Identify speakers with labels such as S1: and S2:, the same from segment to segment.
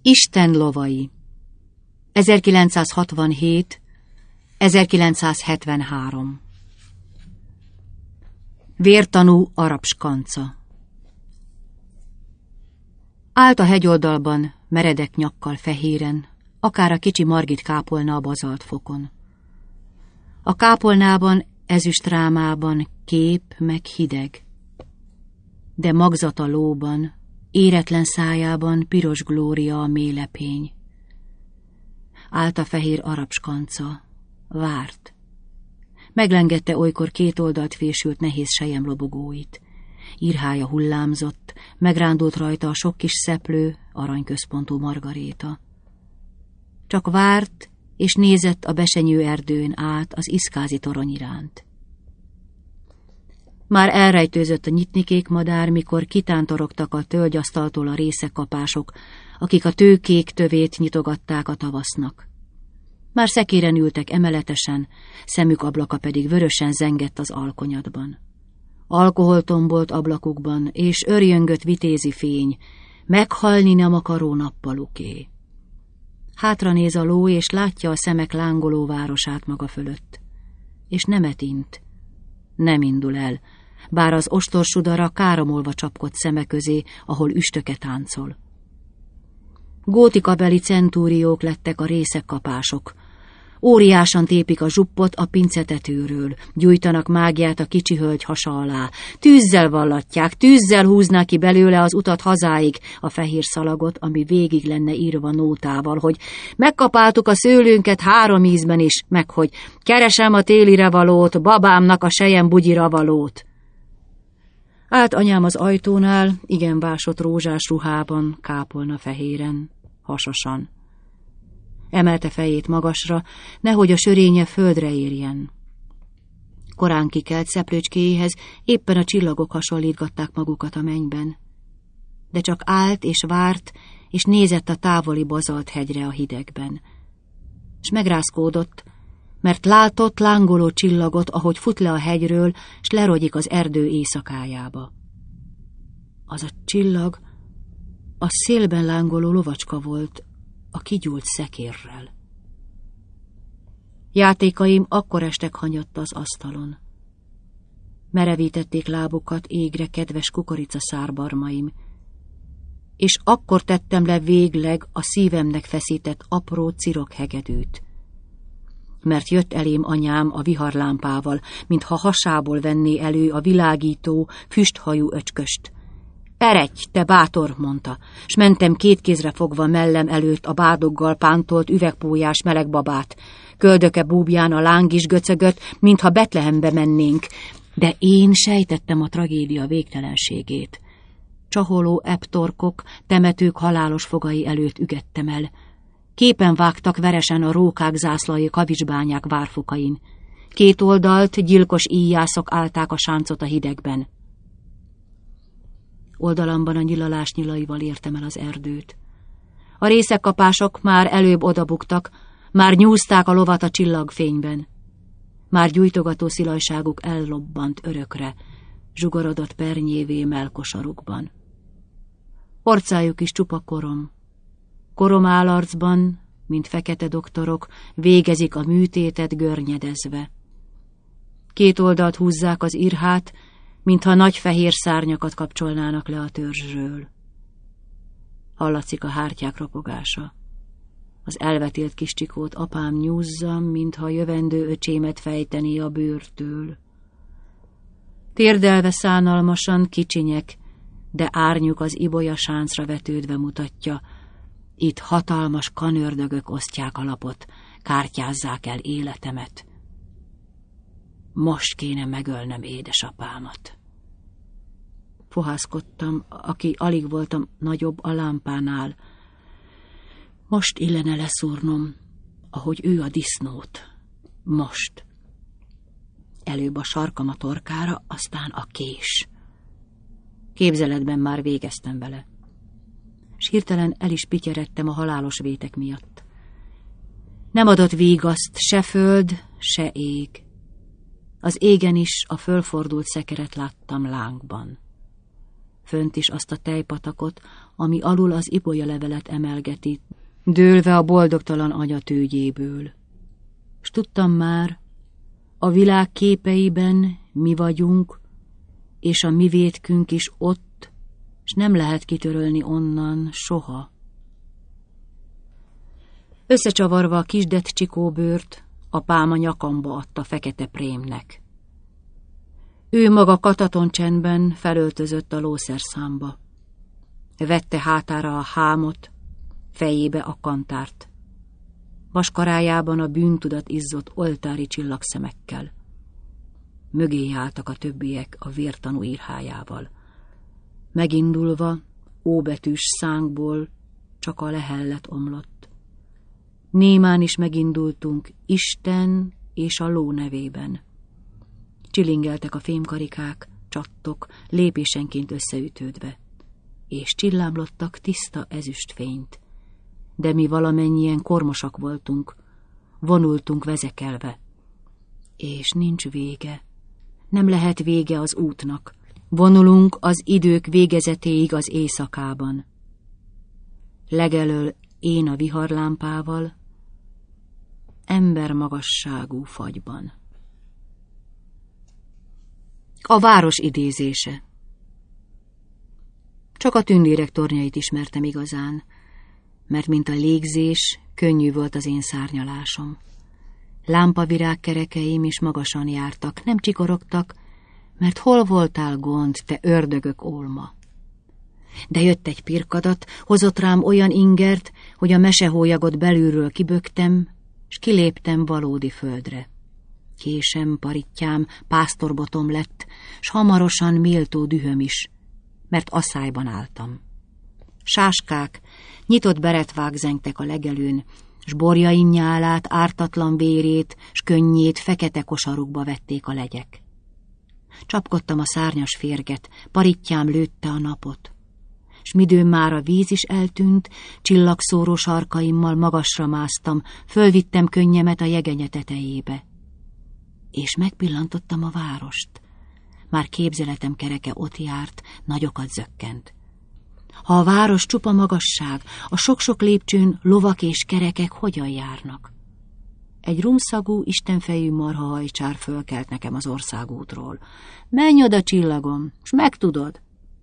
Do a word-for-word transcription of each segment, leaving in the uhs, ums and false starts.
S1: Isten lovai ezerkilencszázhatvanhét-ezerkilencszázhetvenhárom. Vértanú arab skanca. Állt a hegyoldalban, meredek nyakkal fehéren, akár a kicsi Margit kápolna a bazaltfokon. A kápolnában, ezüstrámában kép meg hideg, de magzata lóban, éretlen szájában piros glória a mélepény. Állt a fehér arab skanca, várt. Meglengette olykor két oldalt fésült nehéz selyemlobogóit. Irhája hullámzott, megrándult rajta a sok kis szeplő, aranyközpontú margaréta. Csak várt, és nézett a besenyő erdőn át az iszkázi torony iránt. Már elrejtőzött a nyitnikék madár, mikor kitántorogtak a tölgyasztaltól a részekapások, akik a tőkék tövét nyitogatták a tavasznak. Már szekéren ültek emeletesen, szemük ablaka pedig vörösen zengett az alkonyatban. Alkohol tombolt ablakukban, és örjöngött vitézi fény, meghalni nem akaró nappaluké. Hátra néz a ló, és látja a szemek lángoló városát maga fölött. És nemet int. Nem indul el, bár az ostorsudara káromolva csapkod szeme közé, ahol üstöke táncol. Gótikabeli centúriók lettek a részekkapások. Óriásan tépik a zsuppot a pincetetőről, gyújtanak mágiát a kicsi hölgy hasa alá. Tűzzel vallatják, tűzzel húznák ki belőle az utat hazáig, a fehér szalagot, ami végig lenne írva nótával, hogy megkapáltuk a szőlőnket három ízben is, meg hogy keresem a télire valót, babámnak a sejem bugyira valót. Állt anyám az ajtónál, igen vásott rózsás ruhában, kápolna fehéren, hasasan. Emelte fejét magasra, nehogy a sörénye földre érjen. Korán kikelt szeplőcskéjéhez éppen a csillagok hasonlítgatták magukat a mennyben. De csak állt és várt, és nézett a távoli bazalt hegyre a hidegben. S megrázkódott, mert látott lángoló csillagot, ahogy fut le a hegyről, s lerogyik az erdő éjszakájába. Az a csillag a szélben lángoló lovacska volt, a kigyúlt szekérrel. Játékaim akkor estek hanyatt az asztalon. Merevítették lábukat égre kedves kukorica szárbarmaim, és akkor tettem le végleg a szívemnek feszített apró cirokhegedűt. Mert jött elém anyám a viharlámpával, mintha hasából venné elő a világító, füsthajú öcsköst. Eredj, te bátor, mondta, s mentem két kézre fogva mellem előtt a bádoggal pántolt üvegpólyás melegbabát. Köldöke búbján a láng is göcögött, mintha Betlehembe mennénk, de én sejtettem a tragédia végtelenségét. Csaholó eptorkok, temetők halálos fogai előtt ügettem el. Képen vágtak veresen a rókák zászlai kavicsbányák várfokain. Két oldalt gyilkos íjászok állták a sáncot a hidegben. Oldalamban a nyilalás nyilaival értem el az erdőt. A részekkapások már előbb odabuktak, már nyúzták a lovat a csillagfényben. Már gyújtogató szilajságuk ellobbant örökre, zsugorodott pernyévé melkosarukban. Orcájuk is csupa korom. Korom állarcban, mint fekete doktorok, végezik a műtétet görnyedezve. Két oldalt húzzák az irhát, mintha nagy fehér szárnyakat kapcsolnának le a törzsről. Hallatszik a hártyák ropogása. Az elvetélt kis csikót apám nyúzza, mintha jövendő öcsémet fejteni a bőrtől. Térdelve szánalmasan kicsinyek, de árnyuk az ibolya sáncra vetődve mutatja. Itt hatalmas kanördögök osztják a lapot, kártyázzák el életemet. Most kéne megölnem édesapámat. Fohászkodtam, aki alig voltam nagyobb a lámpánál. Most illene leszúrnom, ahogy ő a disznót. Most. Előbb a sarkam a torkára, aztán a kés. Képzeletben már végeztem vele. S hirtelen el is pityeredtem a halálos vétek miatt. Nem adott vígaszt se föld, se ég. Az égen is a fölfordult szekeret láttam lángban. fönt is azt a tejpatakot, ami alul az ibolyalevelet emelgeti, dőlve a boldogtalan anya tőgyéből. S tudtam már, a világ képeiben mi vagyunk, és a mi vétkünk is ott, s nem lehet kitörölni onnan soha. Összecsavarva a kisdett csikóbőrt, apám a nyakamba adta fekete prémnek. Ő maga kataton csendben felöltözött a lószerszámba. Vette hátára a hámot, fejébe a kantárt. Vaskarájában a bűntudat izzott oltári csillagszemekkel. Mögé álltak a többiek a vértanú írhájával. Megindulva, óbetűs szánkból csak a lehellet omlott. Némán is megindultunk Isten és a ló nevében. Csilingeltek a fémkarikák, csattok, lépésenként összeütődve, és csillámlottak tiszta ezüstfényt. De mi valamennyien kormosak voltunk, vonultunk vezekelve. És nincs vége, nem lehet vége az útnak. Vonulunk az idők végezetéig az éjszakában. Legelől én a viharlámpával, embermagasságú fagyban. A város idézése. Csak a tündérek tornyait ismertem igazán, mert mint a légzés, könnyű volt az én szárnyalásom. Lámpavirág kerekeim is magasan jártak, nem csikorogtak, mert hol voltál gond, te ördögök ólma? De jött egy pirkadat, hozott rám olyan ingert, hogy a mesehólyagot belülről kiböktem, s kiléptem valódi földre. Késem, parittyám, pásztorbotom lett, s hamarosan méltó dühöm is, mert asszályban álltam. Sáskák, nyitott beretvág zengtek a legelőn, s borjain nyálát, ártatlan vérét, s könnyét fekete kosarukba vették a legyek. Csapkodtam a szárnyas férget, parittyám lőtte a napot. S midőn már a víz is eltűnt, csillagszóró sarkaimmal magasra másztam, fölvittem könnyemet a jegenye tetejébe. És megpillantottam a várost. Már képzeletem kereke ott járt, nagyokat zökkent. Ha a város csupa magasság, a sok-sok lépcsőn lovak és kerekek hogyan járnak? Egy rumszagú, istenfejű marhahajcsár fölkelt nekem az országútról. Menj oda, csillagom, s megtudod.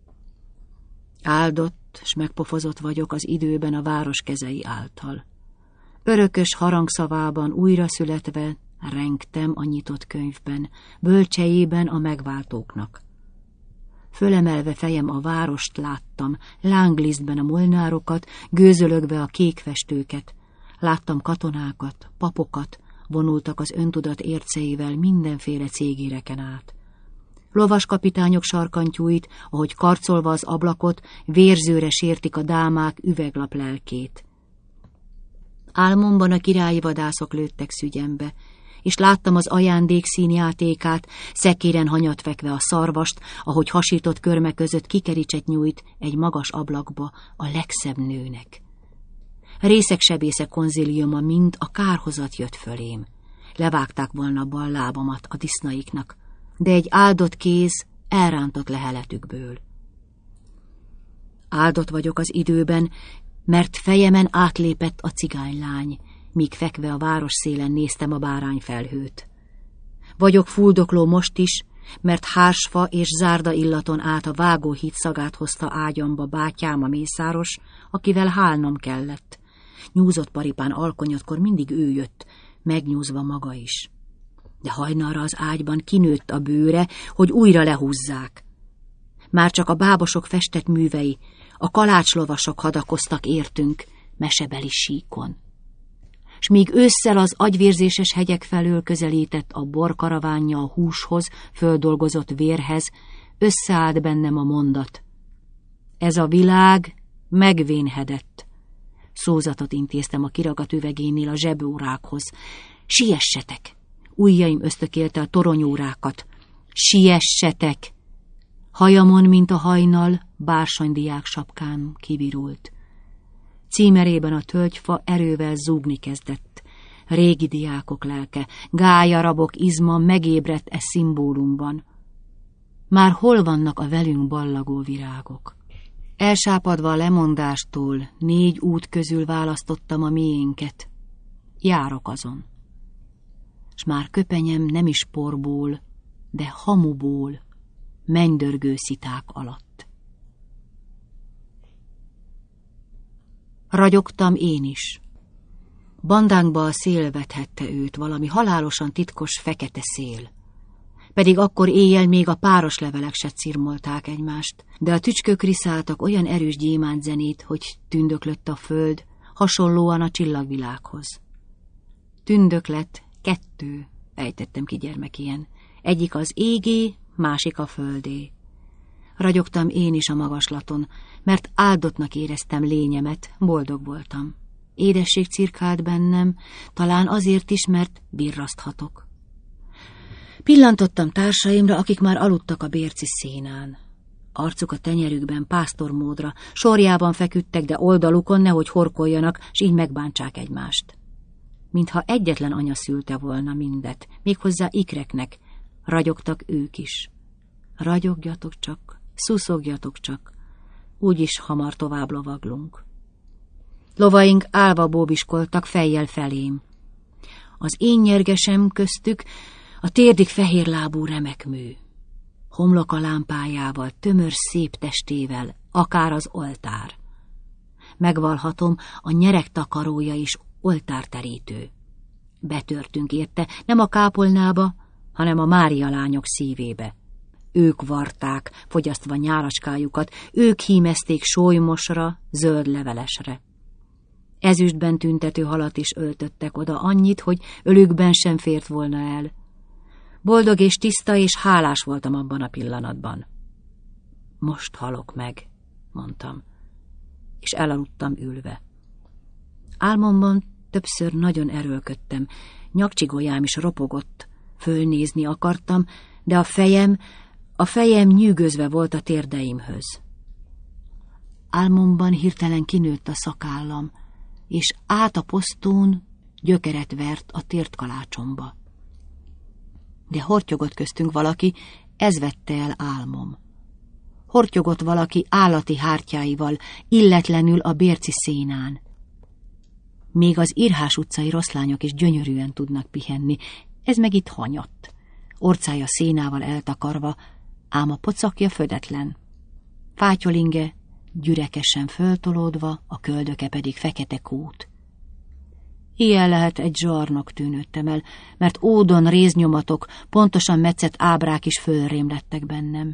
S1: Áldott, s megpofozott vagyok az időben a város kezei által. Örökös harangszavában újra születve rengtem a nyitott könyvben, bölcsejében a megváltóknak. Fölemelve fejem a várost láttam, lánglisztben a molnárokat, gőzölögve a kék festőket. Láttam katonákat, papokat, vonultak az öntudat érceivel mindenféle cégéreken át. Lovaskapitányok sarkantyúit, ahogy karcolva az ablakot, vérzőre sértik a dámák üveglap lelkét. Álmomban a királyi vadászok lőttek szügyembe, és láttam az ajándék színjátékát, szekéren hanyatvekve a szarvast, ahogy hasított körme között kikericset nyújt egy magas ablakba a legszebb nőnek. Részegsebészek konzíliuma mind a kárhozat jött fölém. Levágták volna bal lábamat a disznaiknak, de egy áldott kéz elrántott leheletükből. Áldott vagyok az időben, mert fejemen átlépett a cigánylány, míg fekve a város szélen néztem a bárányfelhőt. Vagyok fuldokló most is, mert hársfa és zárda illaton át a vágóhíd szagát hozta ágyamba bátyám a mészáros, akivel hálnom kellett. Nyúzott paripán alkonyatkor mindig ő jött, megnyúzva maga is. De hajnalra az ágyban kinőtt a bőre, hogy újra lehúzzák. Már csak a bábosok festett művei, a kalácslovasok hadakoztak értünk mesebeli síkon. S míg ősszel az agyvérzéses hegyek felől közelített a borkaravánja a húshoz, földolgozott vérhez, összeállt bennem a mondat. Ez a világ megvénhedett. Szózatot intéztem a kirakat üvegénél a zsebórákhoz. Siessetek! Ujjaim ösztökélte a toronyórákat. Siessetek! Hajamon, mint a hajnal, bársonydiák sapkán kivirult. Címerében a tölgyfa erővel zúgni kezdett. Régi diákok lelke, gályarabok izma megébredt e szimbólumban. Már hol vannak a velünk ballagó virágok? Elsápadva a lemondástól négy út közül választottam a miénket. Járok azon. S már köpenyem nem is porból, de hamuból, mennydörgő sziták alatt. Ragyogtam én is. Bandánkba a szél vethette őt, valami halálosan titkos fekete szél. Pedig akkor éjjel még a páros levelek se cirmolták egymást, de a tücskök riszáltak olyan erős gyémánt zenét, hogy tündöklött a föld, hasonlóan a csillagvilághoz. Tündöklet kettő, ejtettem ki gyermekien. Egyik az égé, másik a földé. Ragyogtam én is a magaslaton, mert áldottnak éreztem lényemet, boldog voltam. Édesség cirkált bennem, talán azért is, mert birraszthatok. Pillantottam társaimra, akik már aludtak a bérci szénán. Arcuk a tenyerükben pásztormódra, sorjában feküdtek, de oldalukon nehogy horkoljanak, s így megbántsák egymást. Mintha egyetlen anya szülte volna mindet, méghozzá ikreknek, ragyogtak ők is. Ragyogjatok csak, szuszogjatok csak, úgyis hamar tovább lovaglunk. Lovaink állva bóbiskoltak fejjel felém. Az én nyergesem köztük a térdig fehérlábú remekmű. Homloka lámpájával, tömör szép testével, akár az oltár. Megvalhatom, a nyereg takarója is oltárterítő. Betörtünk érte, nem a kápolnába, hanem a Mária lányok szívébe. Ők varták, fogyasztva nyálaskájukat, ők hímezték sólymosra, zöld levelesre. Ezüstben tüntető halat is öltöttek oda annyit, hogy ölükben sem fért volna el. Boldog és tiszta és hálás voltam abban a pillanatban. Most halok meg, mondtam, és elaludtam ülve. Álmomban többször nagyon erőlködtem, nyakcsigolyám is ropogott, fölnézni akartam, de a fejem, a fejem nyűgözve volt a térdeimhöz. Álmomban hirtelen kinőtt a szakállam, és át a posztón gyökeret vert a tértkalácsomba. De hortyogott köztünk valaki, ez vette el álmom. Hortyogott valaki állati hártyáival, illetlenül a bérci szénán. Még az Irhás utcai rosszlányok is gyönyörűen tudnak pihenni, ez meg itt hanyatt. Orcája szénával eltakarva, ám a pocakja födetlen. Fátyolinge gyürekesen föltolódva, a köldöke pedig fekete kút. Ilyen lehet egy zsarnok, tűnődtem el, mert ódon réznyomatok, pontosan metszett ábrák is fölrémlettek bennem.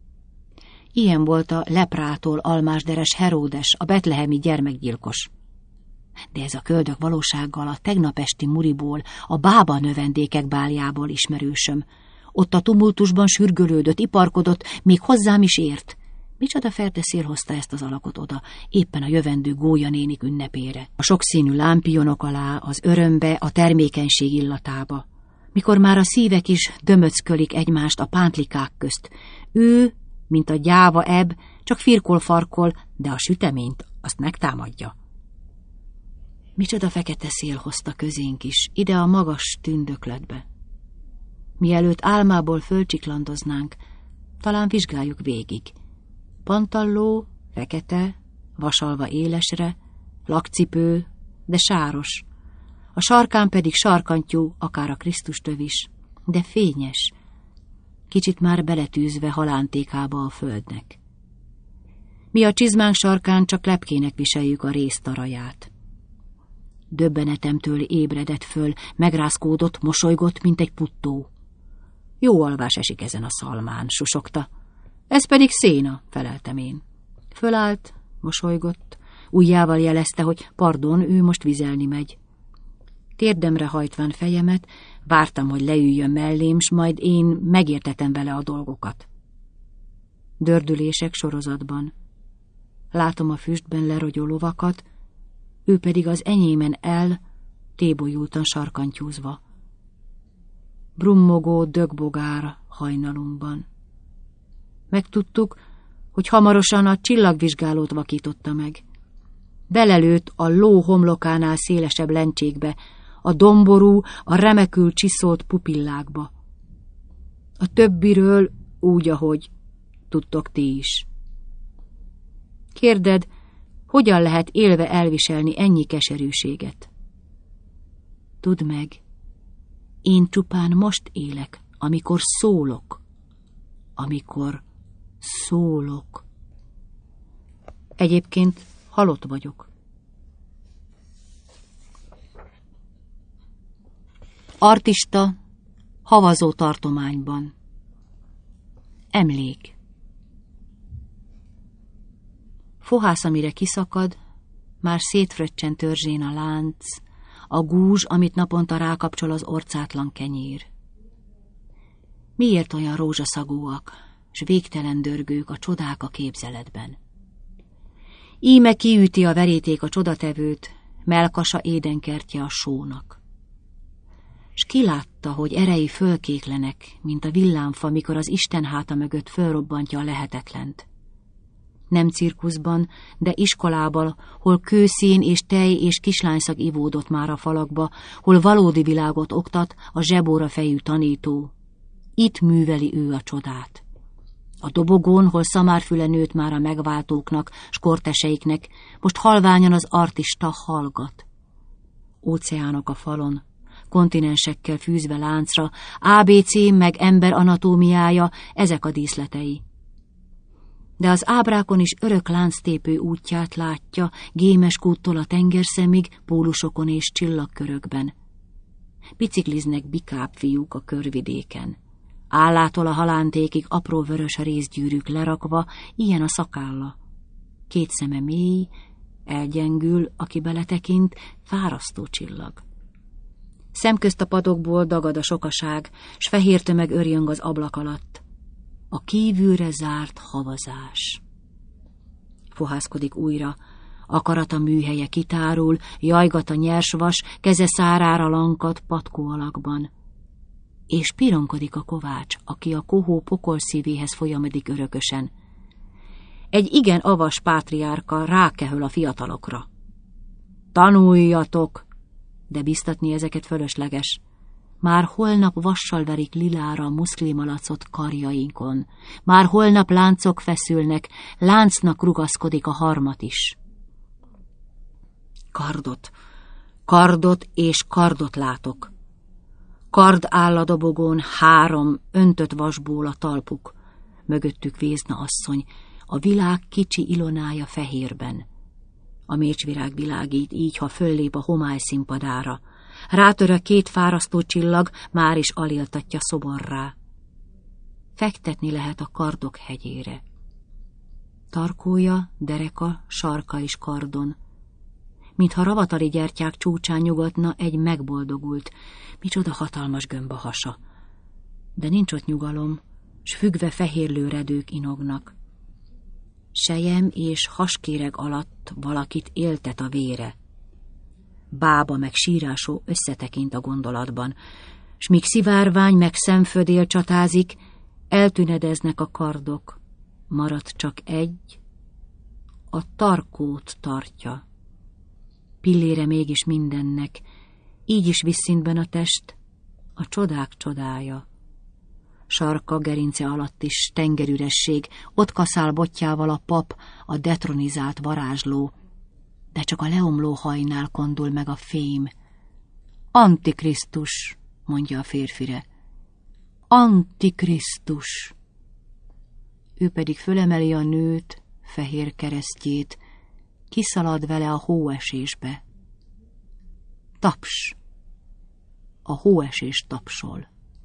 S1: Ilyen volt a leprától almásderes Heródes, a betlehemi gyermekgyilkos. De ez a köldök valósággal a tegnap esti muriból, a bába növendékek báljából ismerősöm. Ott a tumultusban sürgölődött, iparkodott, még hozzám is ért. Micsoda ferteszél hozta ezt az alakot oda, éppen a jövendő gólyanénik ünnepére. A sokszínű lámpionok alá, az örömbe, a termékenység illatába. Mikor már a szívek is dömöckölik egymást a pántlikák közt. Ő, mint a gyáva ebb, csak firkol-farkol, de a süteményt azt megtámadja. Micsoda fekete szél hozta közénk is, ide a magas tündökletbe. Mielőtt álmából fölcsiklandoznánk, talán vizsgáljuk végig. Pantalló, fekete, vasalva élesre, lakcipő, de sáros. A sarkán pedig sarkantyú, akár a Krisztustöv is, de fényes, kicsit már beletűzve halántékába a földnek. Mi a csizmánk sarkán csak lepkének viseljük a réztaraját. Döbbenetemtől ébredett föl, megrázkódott, mosolygott, mint egy puttó. Jó alvás esik ezen a szalmán, susogta. Ez pedig széna, feleltem én. Fölállt, mosolygott, ujjával jelezte, hogy pardon, ő most vizelni megy. Térdemre hajtván fejemet, vártam, hogy leüljön mellém, s majd én megértetem vele a dolgokat. Dördülések sorozatban. Látom a füstben lerogyó lovakat, ő pedig az enyémen el, tébolyultan sarkantyúzva. Brummogó dögbogár hajnalunkban. Megtudtuk, hogy hamarosan a csillagvizsgálót vakította meg. Belelőtt a ló homlokánál szélesebb lencsékbe, a domború, a remekül csiszolt pupillákba. A többiről úgy, ahogy tudtok ti is. Kérded, hogyan lehet élve elviselni ennyi keserűséget? Tudd meg, én csupán most élek, amikor szólok. Amikor szólok. Egyébként halott vagyok. Artista, havazó tartományban. Emlék. Fohász, amire kiszakad, már szétfröccsen törzsén a lánc, a gúzs, amit naponta rákapcsol az orcátlan kenyér. Miért olyan rózsaszagúak, s végtelen dörgők a csodák a képzeletben? Íme kiüti a veríték a csodatevőt, mellkasa édenkertje a sónak. S kilátta, hogy erei fölkéklenek, mint a villámfa, mikor az Isten háta mögött fölrobbantja a lehetetlent. Nem cirkuszban, de iskolában, hol kőszín és tej és kislányszag ivódott már a falakba, hol valódi világot oktat a zsebóra fejű tanító. Itt műveli ő a csodát. A dobogón, hol szamárfüle nőtt már a megváltóknak, s korteseiknek, most halványan az artista hallgat. Óceánok a falon, kontinensekkel fűzve láncra, á bé cé meg ember anatómiája, ezek a díszletei. De az ábrákon is örök lánctépő útját látja, gémes kúttól a tengerszemig, pólusokon és csillagkörökben. Bicikliznek bikább fiúk a körvidéken. Állától a halántékig apró vörös rézgyűrűk lerakva, ilyen a szakálla. Két szeme mély, elgyengül, aki beletekint, fárasztó csillag. Szemközt a padokból dagad a sokaság, s fehér tömeg örjöng az ablak alatt. A kívülre zárt havazás. Fohászkodik újra, akarata műhelye kitárul, jajgat a nyers vas, keze szárára lankad patkó alakban. És pironkodik a kovács, aki a kohó pokolszívéhez folyamodik örökösen. Egy igen avas pátriárka rákehöl a fiatalokra. Tanuljatok, de biztatni ezeket fölösleges. Már holnap vassal verik lilára a muszlimalacot karjainkon. Már holnap láncok feszülnek, láncnak rugaszkodik a harmat is. Kardot, kardot és kardot látok. Kard áll a dobogón, három, öntött vasból a talpuk. Mögöttük Vézna asszony, a világ kicsi ilonája fehérben. A mécsvirág világít így, ha föllép a homály színpadára. Rátör a két fárasztó csillag, már is aléltatja szoborrá. Fektetni lehet a kardok hegyére. Tarkója, dereka, sarka is kardon. Mintha ravatali gyertyák csúcsán nyugodna egy megboldogult, micsoda hatalmas gömb a hasa. De nincs ott nyugalom, s függve fehérlő redők inognak. Sejem és haskéreg alatt valakit éltet a vére. Bába meg sírásó összetekint a gondolatban, s míg szivárvány meg szemfödél csatázik, eltünedeznek a kardok. Marad csak egy, a tarkót tartja. Pillére mégis mindennek, így is visszintben a test, a csodák csodája. Sarka gerince alatt is tengerüresség, ott kaszál botjával a pap, a detronizált varázsló, de csak a leomló hajnál kondul meg a fém. Antikrisztus, mondja a férfire. Antikrisztus. Ő pedig fölemeli a nőt, fehér keresztjét, kiszalad vele a hóesésbe. Taps. A hóesés tapsol.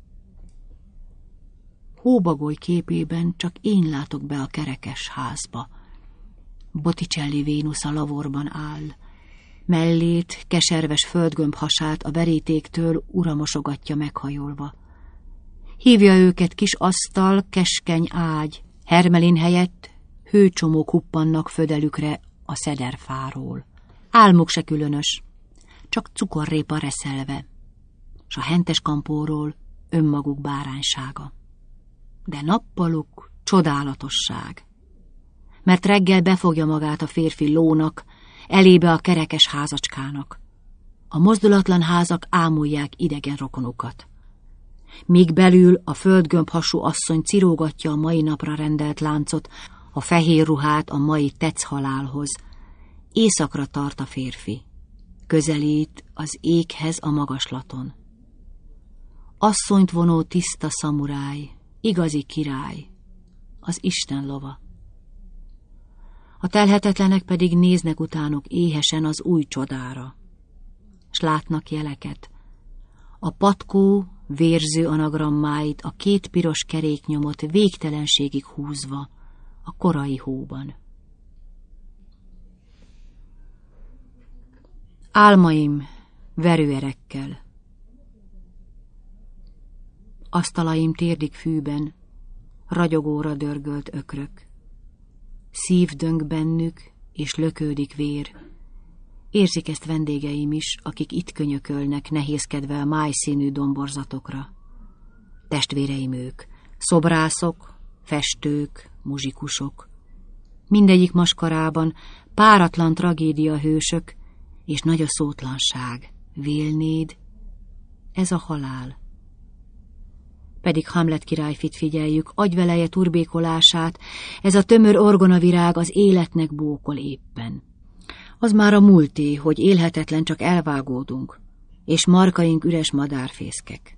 S1: Hóbagoly képében csak én látok be a kerekes házba. Botticelli Vénusz a lavorban áll. Mellét, keserves földgömb hasát a verítéktől uramosogatja meghajolva. Hívja őket kis asztal, keskeny ágy, hermelin helyett hőcsomók huppannak födelükre a szederfáról. Álmuk se különös, csak cukorrépa reszelve, s a hentes kampóról önmaguk báránysága. De nappaluk csodálatosság, mert reggel befogja magát a férfi lónak, elébe a kerekes házacskának. A mozdulatlan házak ámulják idegen rokonukat. míg belül a földgömb hasú asszony cirógatja a mai napra rendelt láncot, a fehér ruhát a mai tetszhalálhoz. Északra tart a férfi. Közelít az éghez a magaslaton. Asszonyt vonó tiszta szamuráj, igazi király, az Isten lova. A telhetetlenek pedig néznek utánuk éhesen az új csodára, s látnak jeleket. A patkó vérző anagrammáit a két piros keréknyomot végtelenségig húzva a korai hóban. Álmaim verőerekkel. Asztalaim térdig fűben, ragyogóra dörgölt ökrök. Szív döng bennük, és lökődik vér. Érzik ezt vendégeim is, akik itt könyökölnek, nehézkedve a májszínű domborzatokra. Testvéreim ők, szobrászok, festők, muzsikusok. Mindegyik maskarában páratlan tragédia hősök, és nagy a szótlanság. Vélnéd, ez a halál. Pedig Hamlet királyfit figyeljük, agyveleje turbékolását, ez a tömör orgonavirág az életnek bókol éppen. Az már a múlté, hogy élhetetlen csak elvágódunk, és markaink üres madárfészkek.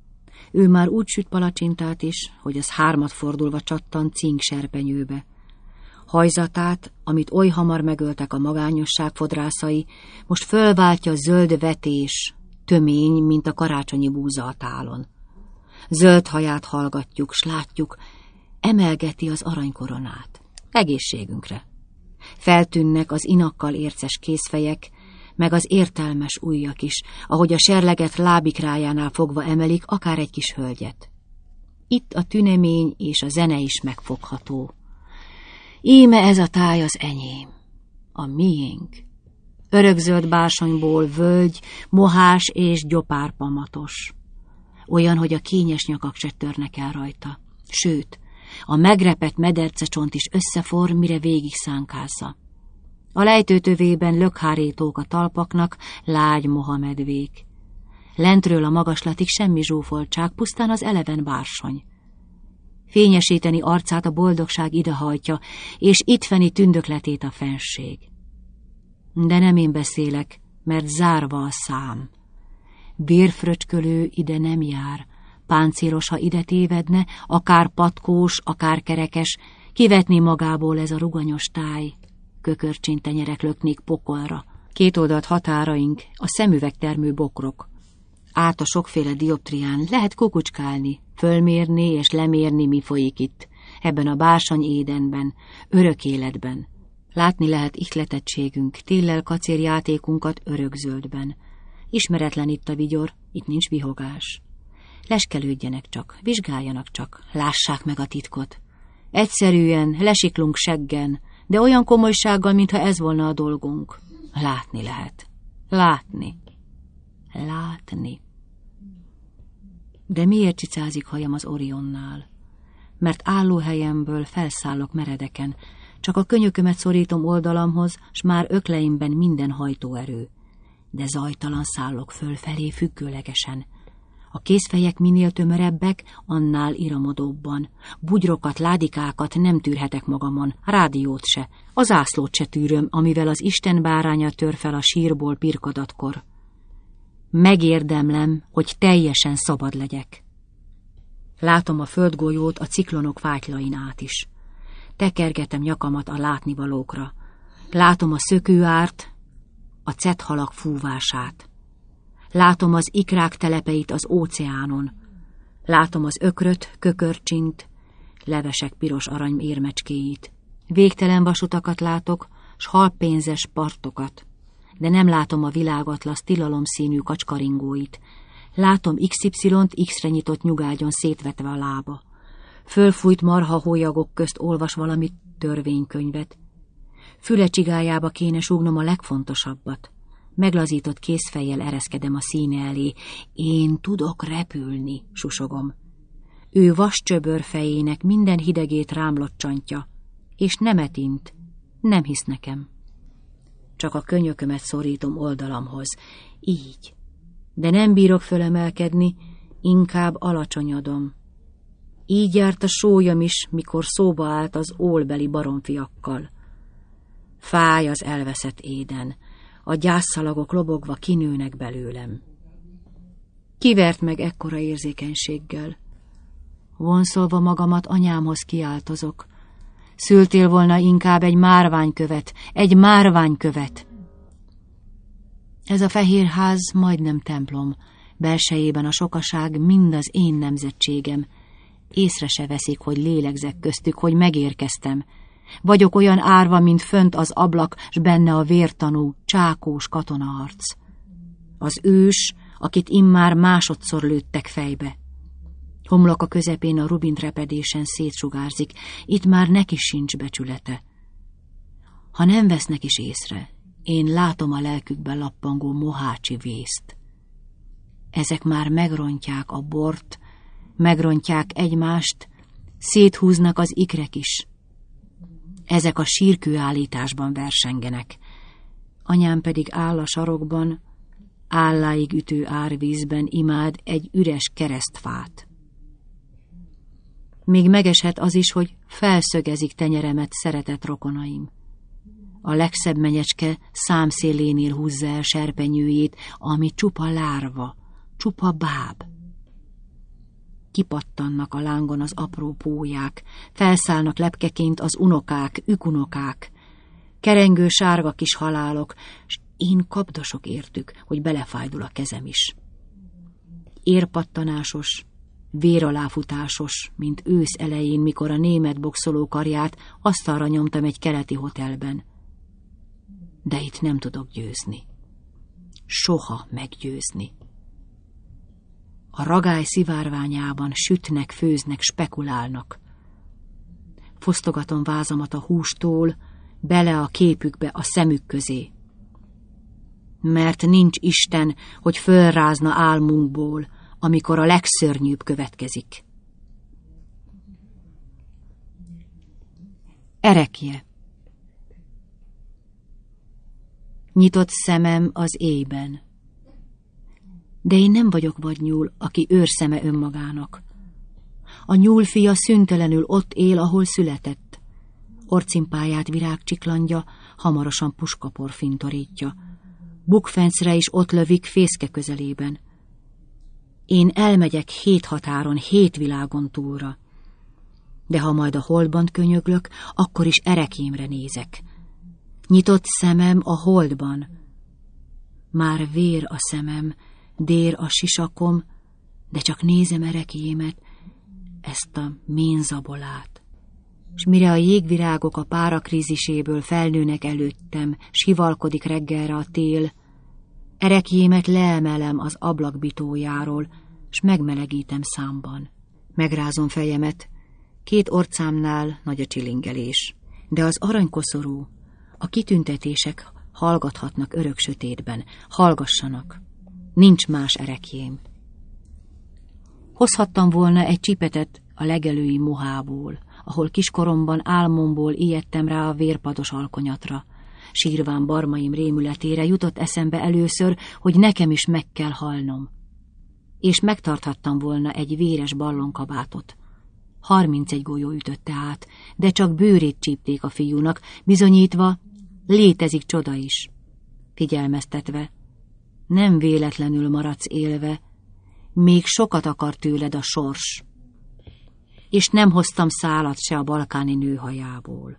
S1: Ő már úgy süt palacsintát is, hogy az hármat fordulva csattan cink serpenyőbe. Hajzatát, amit oly hamar megöltek a magányosság fodrászai, most fölváltja zöld vetés, tömény, mint a karácsonyi búza a tálon. Zöld haját hallgatjuk, s látjuk, emelgeti az aranykoronát. Egészségünkre. Feltűnnek az inakkal érces kézfejek, meg az értelmes ujjak is, ahogy a serleget lábikrájánál fogva emelik akár egy kis hölgyet. Itt a tünemény és a zene is megfogható. Íme ez a táj az enyém, a miénk. Örökzöld bársonyból völgy, mohás és gyopárpamatos. Olyan, hogy a kényes nyakak se törnek el rajta. Sőt, a megrepett medercecsont is összeforr, mire végig szánkázza. A lejtőtövében lökhárítók a talpaknak, lágy mohamedvék. Lentről a magaslatig semmi zsúfoltság, pusztán az eleven bársony. Fényesíteni arcát a boldogság idehajtja, és ittfeni tündökletét a fenség. De nem én beszélek, mert zárva a szám. Vérfröcskölő ide nem jár, páncélos, ha ide tévedne, akár patkós, akár kerekes, kivetni magából ez a ruganyos táj. Kökörcsintenyerek löknék pokolra. Két oldalt határaink, a szemüvegtermő bokrok. Át a sokféle dioptrián lehet kukucskálni, fölmérni és lemérni, mi folyik itt, ebben a bársony édenben, örök életben. Látni lehet ihletettségünk, téllel kacérjátékunkat örökzöldben. Ismeretlen itt a vigyor, itt nincs vihogás. Leskelődjenek csak, vizsgáljanak csak, lássák meg a titkot. Egyszerűen lesiklunk seggen, de olyan komolysággal, mintha ez volna a dolgunk. Látni lehet. Látni. Látni. De miért cicázik hajam az Orionnál? Mert állóhelyemből felszállok meredeken, csak a könyökömet szorítom oldalamhoz, s már ökleimben minden hajtóerő. De zajtalan szállok fölfelé függőlegesen. A kézfejek minél tömörebbek, annál iramodóbban. Bugyrokat, ládikákat nem tűrhetek magamon, rádiót se, az zászlót se tűröm, amivel az Isten báránya tör fel a sírból pirkadatkor. Megérdemlem, hogy teljesen szabad legyek. Látom a földgolyót a ciklonok fátlain át is. Tekergetem nyakamat a látnivalókra. Látom a szökőárt, a cethalak fúvását. Látom az ikrák telepeit az óceánon. Látom az ökröt, kökörcsint, levesek piros arany érmecskéit. Végtelen vasutakat látok, s halpénzes partokat. De nem látom a világatlasz tilalomszínű kacskaringóit. Látom iksz ipszilont X-re nyitott nyugágyon szétvetve a lába. Fölfújt marha hólyagok közt olvas valami törvénykönyvet. Füle csigájába kéne súgnom a legfontosabbat. Meglazított kézfejjel ereszkedem a színe elé. Én tudok repülni, susogom. Ő vascsöbör fejének minden hidegét rám locsantja, és nemet int, nem hisz nekem. Csak a könyökömet szorítom oldalamhoz, így. De nem bírok fölemelkedni, Inkább alacsonyodom. Így járt a sólyom is, mikor szóba állt az ólbeli baromfiakkal. Fáj az elveszett éden, a gyászszalagok lobogva kinőnek belőlem. Kivert meg ekkora érzékenységgel? Vonszolva magamat anyámhoz kiáltozok. Szültél volna inkább egy márványkövet, egy márványkövet. Ez a fehér ház majdnem templom, belsejében a sokaság mind az én nemzetségem. Észre se veszik, hogy lélegzek köztük, hogy megérkeztem. Vagyok olyan árva, mint fönt az ablak, s benne a vértanú, csákós katonaarc. Az ős, akit immár másodszor lőttek fejbe. Homloka közepén a rubint repedésen szétsugárzik, itt már neki sincs becsülete. Ha nem vesznek is észre, én látom a lelkükben lappangó mohácsi vészt. Ezek már megrontják a bort, megrontják egymást, széthúznak az ikrek is. Ezek a sírkőállításban versengenek. Anyám pedig áll a sarokban, álláig ütő árvízben imád egy üres keresztfát. Még megeshet az is, hogy felszögezik tenyeremet szeretett rokonaim. A legszebb menyecske számszélénél húzza el serpenyőjét, ami csupa lárva, csupa báb. Kipattannak a lángon az apró pólyák, felszállnak lepkeként az unokák, ükunokák, kerengő sárga kis halálok, s én kapdosok értük, hogy belefájdul a kezem is. Érpattanásos, véraláfutásos, mint ősz elején, mikor a német boxoló karját asztalra nyomtam egy keleti hotelben. De itt nem tudok győzni. Soha meggyőzni. A ragály szivárványában sütnek, főznek, spekulálnak. Fosztogatom vázamat a hústól, bele a képükbe, a szemük közé. Mert nincs Isten, hogy fölrázna álmunkból, amikor a legszörnyűbb következik. Erekje. Nyitott szemem az éjben. De én nem vagyok vadnyúl, aki őrszeme önmagának. A nyúlfia szüntelenül ott él, ahol született. Orcimpáját virágcsiklandja, hamarosan puskapor fintorítja. Bukfencre is ott lövik fészke közelében. Én elmegyek hét határon, hét világon túlra. De ha majd a holdban könyöglök, akkor is erekémre nézek. Nyitott szemem a holdban. Már vér a szemem, dér a sisakom, de csak nézem erekémet, ezt a ménzabolát. S mire a jégvirágok a párakríziséből felnőnek előttem, s hivalkodik reggelre a tél, erekjémet leemelem az ablakbitójáról, s megmelegítem számban. Megrázom fejemet, két orcámnál nagy a csilingelés, de az aranykoszorú, a kitüntetések hallgathatnak örök sötétben, hallgassanak, nincs más erekjém. Hozhattam volna egy csipetet a legelői mohából, ahol kiskoromban álmomból ijedtem rá a vérpados alkonyatra. Sírván barmaim rémületére jutott eszembe először, hogy nekem is meg kell halnom. És megtarthattam volna egy véres ballonkabátot. Harmincegy golyó ütötte át, de csak bőrét csípték a fiúnak, bizonyítva, létezik csoda is. Figyelmeztetve, nem véletlenül maradsz élve, még sokat akar tőled a sors. És nem hoztam szálat se a balkáni nőhajából.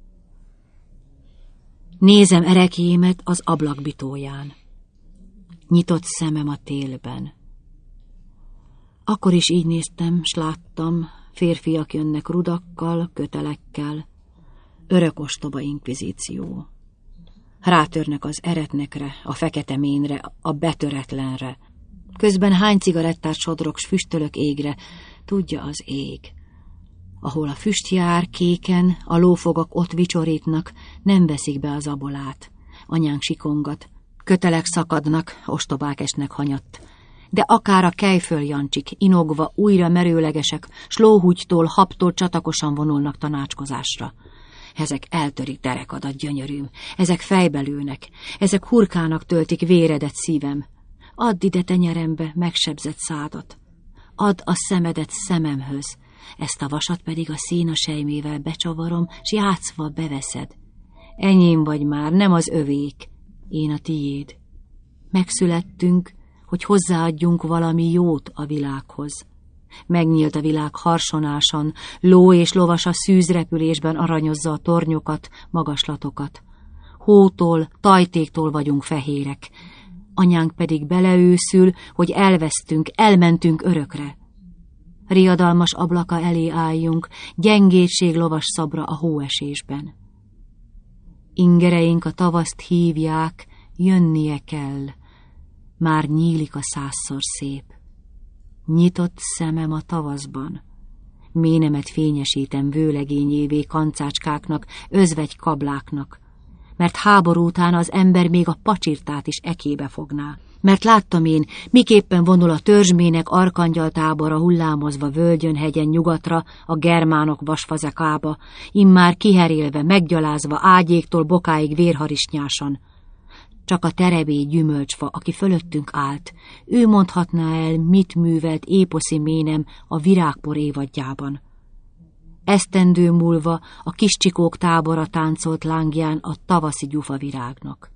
S1: Nézem erekjémet az ablakbitóján. Nyitott szemem a télben. Akkor is így néztem, s láttam, férfiak jönnek rudakkal, kötelekkel. Örök ostoba inkvizíció. Rátörnek az eretnekre, a fekete ménre, a betöretlenre. Közben hány cigarettát sodrok, s füstölök égre, tudja az ég. Ahol a füst jár kéken, a lófogak ott vicsorítnak, nem veszik be az abolát. Anyánk sikongat, kötelek szakadnak, ostobák esnek hanyatt. De akár a kejföljancsik, inogva, újra merőlegesek, s lóhúgytól, habtól csatakosan vonulnak tanácskozásra. Ezek eltörik derekadat, gyönyörűm, ezek fejbelőnek, ezek hurkának töltik véredet szívem. Add ide tenyerembe megsebzett szádat. add a szemedet szememhöz, ezt a vasat pedig a szénasejmével becsavarom, s játszva beveszed. Enyém vagy már, nem az övék, én a tiéd. Megszülettünk, hogy hozzáadjunk valami jót a világhoz. Megnyílt a világ harsonásan, ló és lovas a szűzrepülésben aranyozza a tornyokat, magaslatokat. Hótól, tajtéktól vagyunk fehérek, anyánk pedig beleőszül, hogy elvesztünk, elmentünk örökre. Riadalmas ablaka elé álljunk, gyengétség lovas szabra a hóesésben. Ingereink a tavaszt hívják, jönnie kell, már nyílik a százszor szép. Nyitott szemem a tavaszban, ménemet fényesítem vőlegényévé kancácskáknak, özvegy kabláknak, mert háború után az ember még a pacsirtát is ekébe fogná. Mert láttam én, miképpen vonul a törzsmének arkangyaltábora hullámozva völgyön, hegyen nyugatra, a germánok vasfazekába, immár kiherélve, meggyalázva, ágyéktól bokáig vérharisnyásan. Csak a terebély gyümölcsfa, aki fölöttünk állt, ő mondhatná el, mit művelt époszi ménem a virágpor évadjában. Esztendő múlva a kis csikók tábora táncolt lángján a tavaszi gyufavirágnak.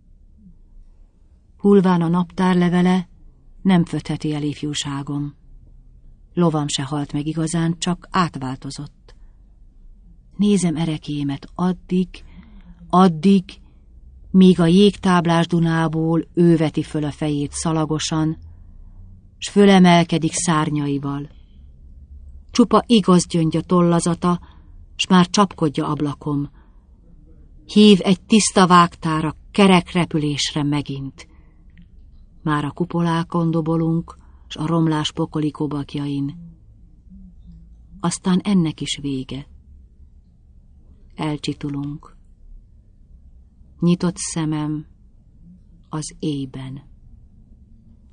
S1: Hulván a naptár levele nem fötheti el ifjúságom. Lovam se halt meg igazán, csak átváltozott. Nézem erekémet addig, addig, míg a jégtáblás Dunából ő veti föl a fejét szalagosan, s fölemelkedik szárnyaival. Csupa igaz gyöngye tollazata, s már csapkodja ablakom. Hív egy tiszta vágtára, kerek repülésre megint. Már a kupolákon dobolunk, s a romlás pokoli kobakjain. Aztán ennek is vége. Elcsitulunk. Nyitott szemem az éjben.